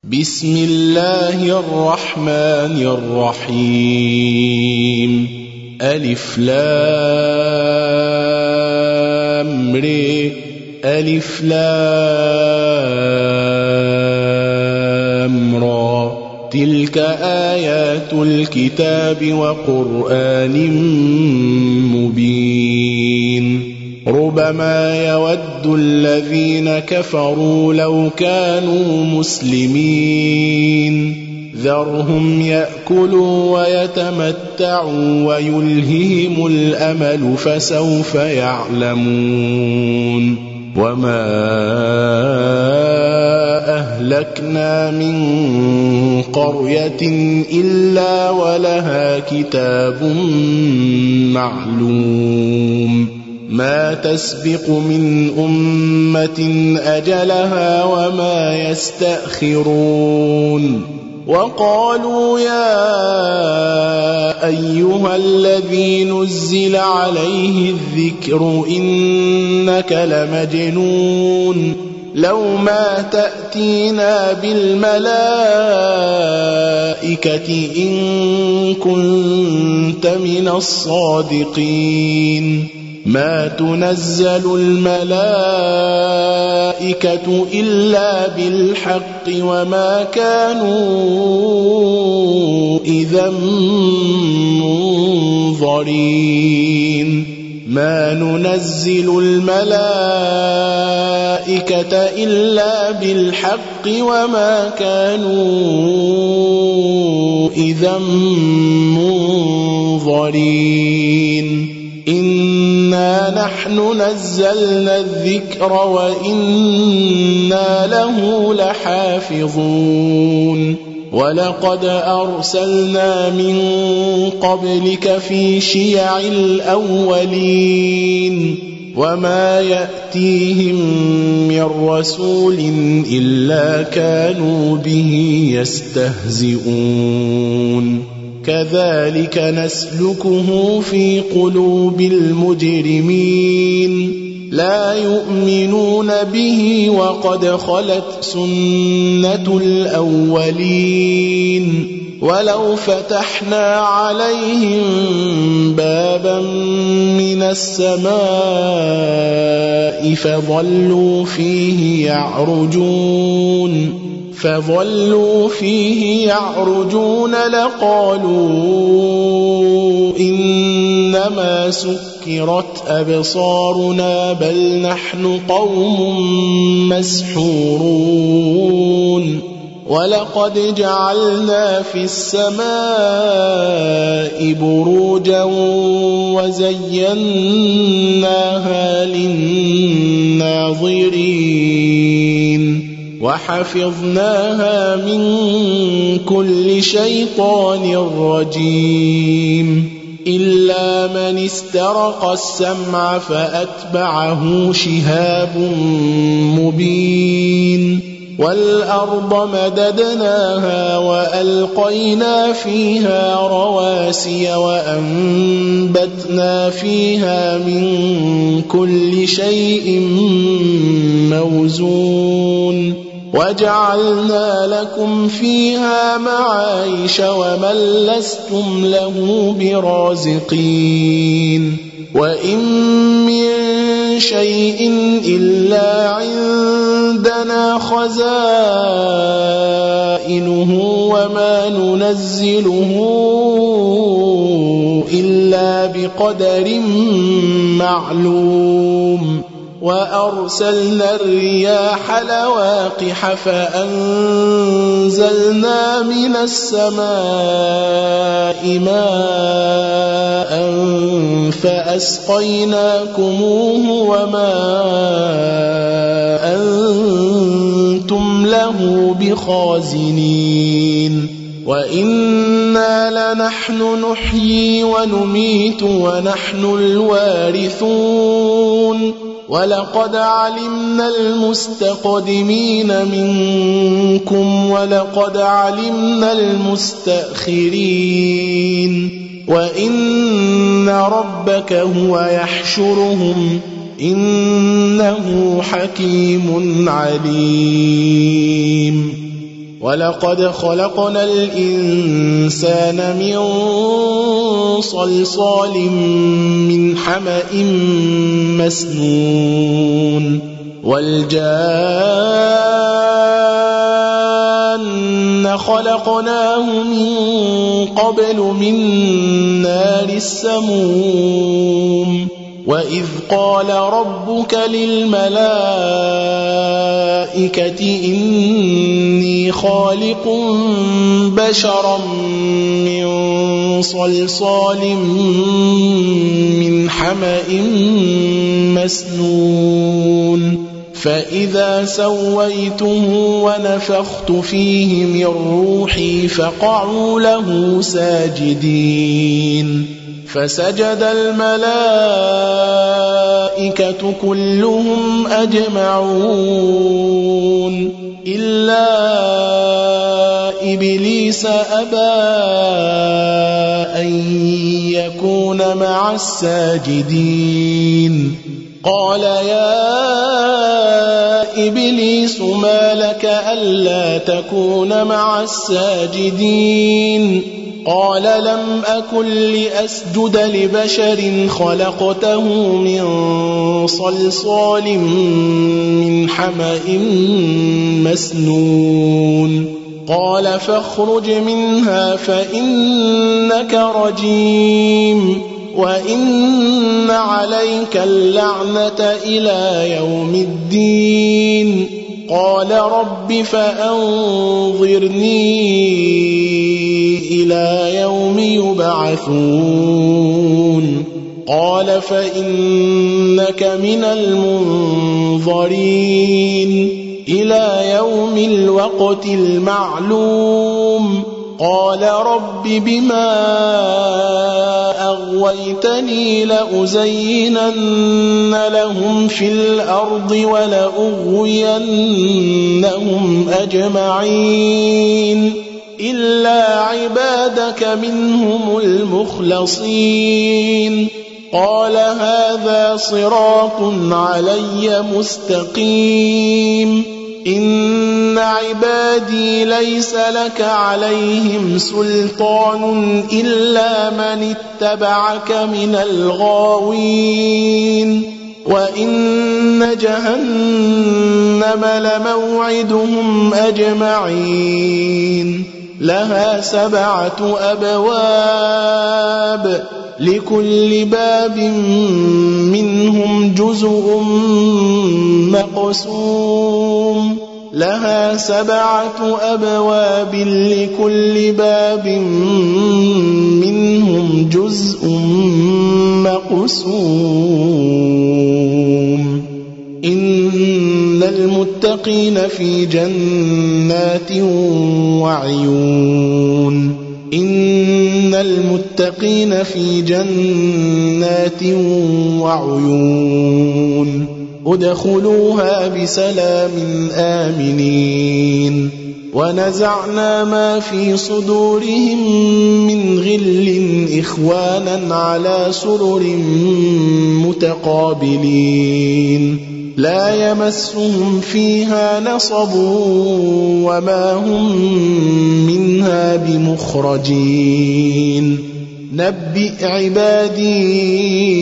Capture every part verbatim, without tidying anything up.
بسم الله الرحمن الرحيم ألف لام ر ألف لام را تلك آيات الكتاب وقرآن مبين ربما يود الذين كفروا لو كانوا مسلمين ذرهم يأكلوا ويتمتعوا ويلههم الأمل فسوف يعلمون وما أهلكنا من قرية إلا ولها كتاب معلوم ما تسبق من أمة أجلها وما يستأخرون وقالوا يا أيها الذي نزل عليه الذكر إنك لمجنون لو ما تأتينا بالملائكة إن كنت من الصادقين ما تنزل الملائكة إلا بالحق وما كانوا إذا منظرين ما ننزل الملائكة إلا بالحق وما كانوا إذا منظرين إنا نحن نزلنا الذكر وإنا له لحافظون ولقد أرسلنا من قبلك في شيع الأولين وما يأتيهم من رسول إلا كانوا به يستهزئون كذلك نسلكه في قلوب المجرمين لا يؤمنون به وقد خلت سنة الأولين ولو فتحنا عليهم بابا من السماء فظلوا فيه يعرجون فظلوا فيه يعرجون لقالوا إنما سكرت أبصارنا بل نحن قوم مسحورون ولقد جعلنا في السماء بروجا وزيناها للناظرين وحفظناها من كل شيطان رجيم إلا من استرق السمع فأتبعه شهاب مبين والأرض مددناها وألقينا فيها رواسي وأنبتنا فيها من كل شيء موزون وجعلنا لكم فيها معايش ومن لستم له برازقين وإن من شيء إلا عندنا خزائنه وما ننزله إلا بقدر معلوم وأرسلنا الرياح لواقح فأنزلنا من السماء ماء فأسقيناكموه وما أنتم له بخازنين وإنا لنحن نحيي ونميت ونحن الوارثون ولقد علمنا المستقدمين منكم ولقد علمنا المستأخرين وإن ربك هو يحشرهم إنه حكيم عليم ولقد خلقنا الإنسان من صلصال من حمأ مسنون والجان خلقناه من قبل من نار السموم وإذ قال ربك للملائكة إني خالق بشرا من صلصال من حمأ مسنون فإذا سويته ونفخت فيه من روحي فقعوا له ساجدين فسجد الملائكة كلهم أجمعون إلا إبليس أبى أن يكون مع الساجدين قال يا إبليس ما لك ألا تكون مع الساجدين قال لم أكن لأسجد لبشر خلقته من صلصال من حمأ مسنون قال فاخرج منها فإنك رجيم وإن عليك اللعنة إلى يوم الدين قال رب فأنظرني إلى يوم يبعثون قال فإنك من المنظرين إلى يوم الوقت المعلوم قال رب بما أغويتني لأزينن لهم في الأرض ولأغوينهم أجمعين إلا عبادك منهم المخلصين قال هذا صراط علي مستقيم إن عبادي ليس لك عليهم سلطان إلا من اتبعك من الغاوين وإن جهنم لموعدهم أجمعين لها سبعة أبواب لكل باب منهم جزء مقسوم لها سبعة أبواب لكل باب منهم جزء مقسوم إن المتقين في جنات وعيون إن المتقين في جنات وعيون ادخلوها بسلام آمنين ونزعنا ما في صدورهم من غل إخوانا على سرر متقابلين لا يمسهم فيها نصب وما هم منها بمخرجين نبئ عبادي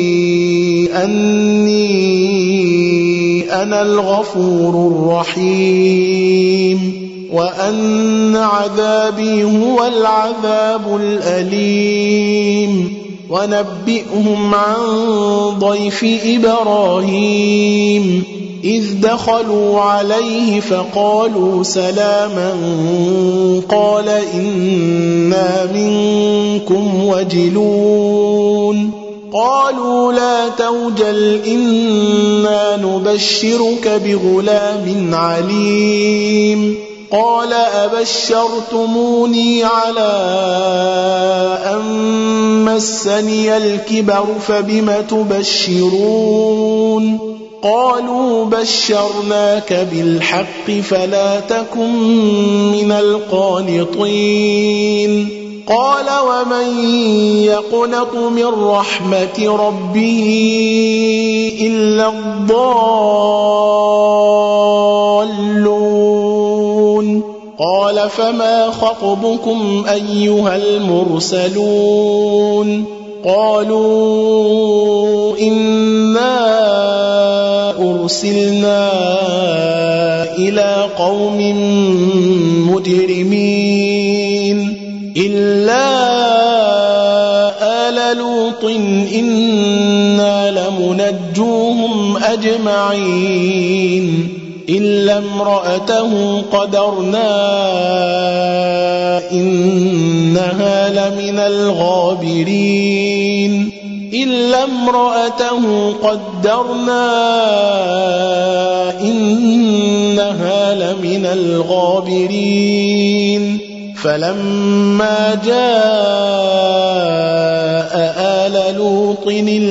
أني أنا الغفور الرحيم وأن عذابي هو العذاب الأليم ونبئهم عن ضيف إبراهيم إذ دخلوا عليه فقالوا سلاما قال إنا منكم وجلون قالوا لا توجل إنا نبشرك بغلام عليم قال أبشرتموني على أن مسني الكبر فبم تبشرون قالوا بشرناك بالحق فلا تكن من القانطين قال ومن يقنط من رحمة ربه إلا الضالون قال فما خطبكم أيها المرسلون قالوا إنا أرسلنا إلى قوم مجرمين إلا آل لوط إنا لمنجوهم أجمعين إلا امرأته قدرنا إنها لمن الغابرين إلا امرأته قدرنا إنها لمن الغابرين فلما جاء آل لوط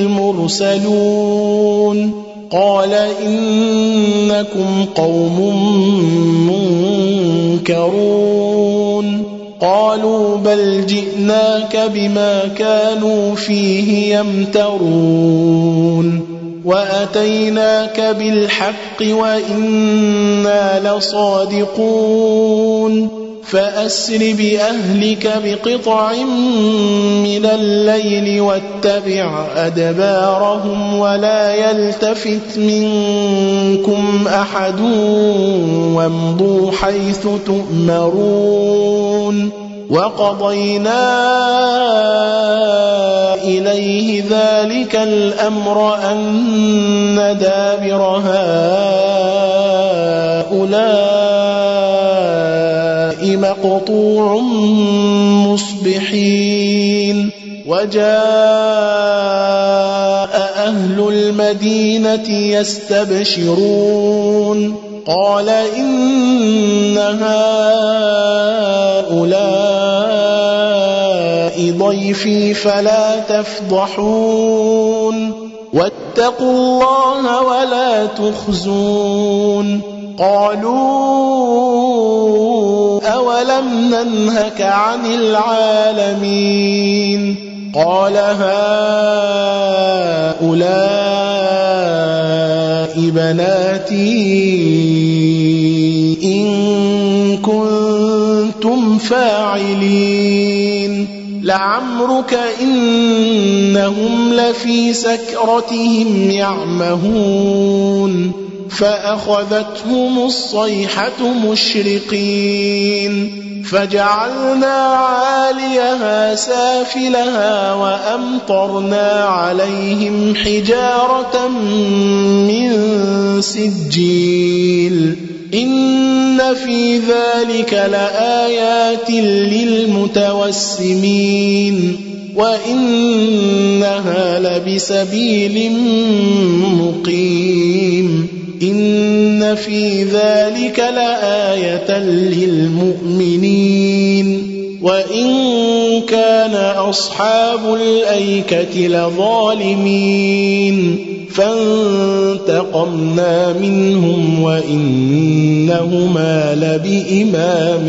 المرسلون قال إنكم قوم منكرون قالوا بل جئناك بما كانوا فيه يمترون وأتيناك بالحق وإنا لصادقون فأسر بأهلك بقطع من الليل واتبع أدبارهم ولا يلتفت منكم أحد وامضوا حيث تؤمرون وقضينا إليه ذلك الأمر أن دابر هؤلاء مقطوع مصبحين وجاء أهل المدينة يستبشرون قال إن هؤلاء ضيفي فلا تفضحون واتقوا الله ولا تخزون قالوا أولم ننهك عن العالمين قال هؤلاء بناتي إن كنتم فاعلين لعمرك إنهم لفي سكرتهم يعمهون فأخذتهم الصيحة مشرقين فجعلنا عاليها سافلها وأمطرنا عليهم حجارة من سجيل إن في ذلك لآيات للمتوسمين وإنها لبسبيل مقيم إن في ذلك لآية للمؤمنين وإن كان أصحاب الأيكة لظالمين فانتقمنا منهم وإنهما لبإمام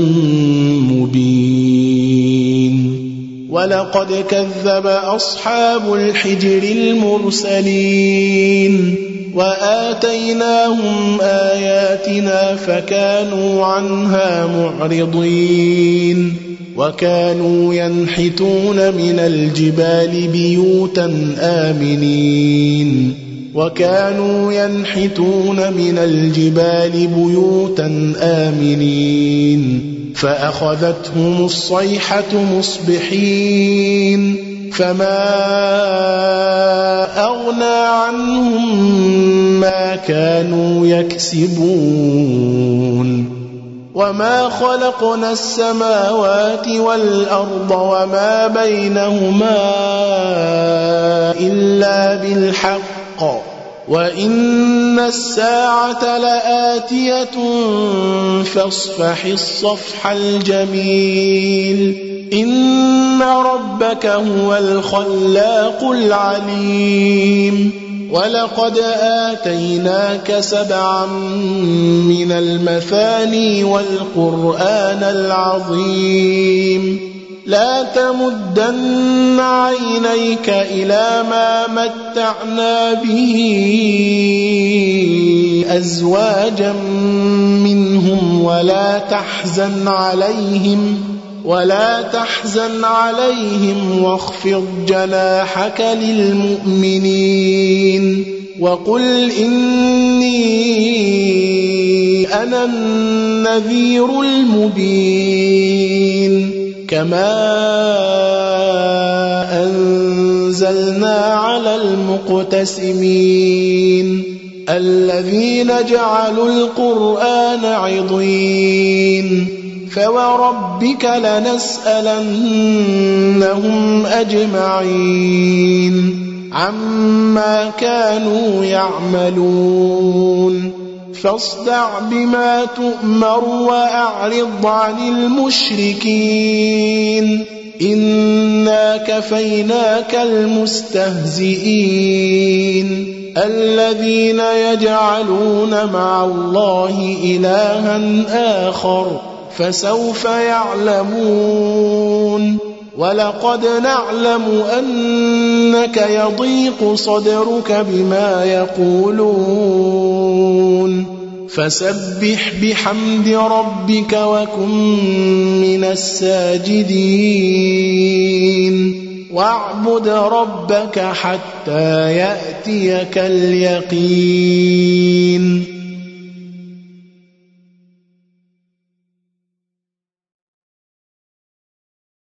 مبين ولقد كذب أصحاب الحجر المرسلين وآتيناهم آياتنا فكانوا عنها معرضين وكانوا ينحتون من الجبال بيوتا آمنين وكانوا ينحتون من الجبال بيوتا آمنين فأخذتهم الصيحة مصبحين فما أغنى عنهم ما كانوا يكسبون وما خلقنا السماوات والأرض وما بينهما إلا بالحق وإن الساعة لآتية فاصفح الصفح الجميل إن ربك هو الخلاق العليم ولقد آتيناك سبعا من المثاني والقرآن العظيم لا تمدن عينيك إلى ما متعنا به أزواجا منهم ولا تحزن عليهم ولا تحزن عليهم واخفض جناحك للمؤمنين وقل إني أنا النذير المبين كما أنزلنا على المقتسمين الذين جعلوا القرآن عضين فوربك لنسألنهم أجمعين عما كانوا يعملون فاصدع بما تؤمر وأعرض عن المشركين إنا كفيناك المستهزئين الذين يجعلون مع الله إلها آخر فسوف يعلمون ولقد نعلم أنك يضيق صدرك بما يقولون فسبح بحمد ربك وكن من الساجدين واعبد ربك حتى يأتيك اليقين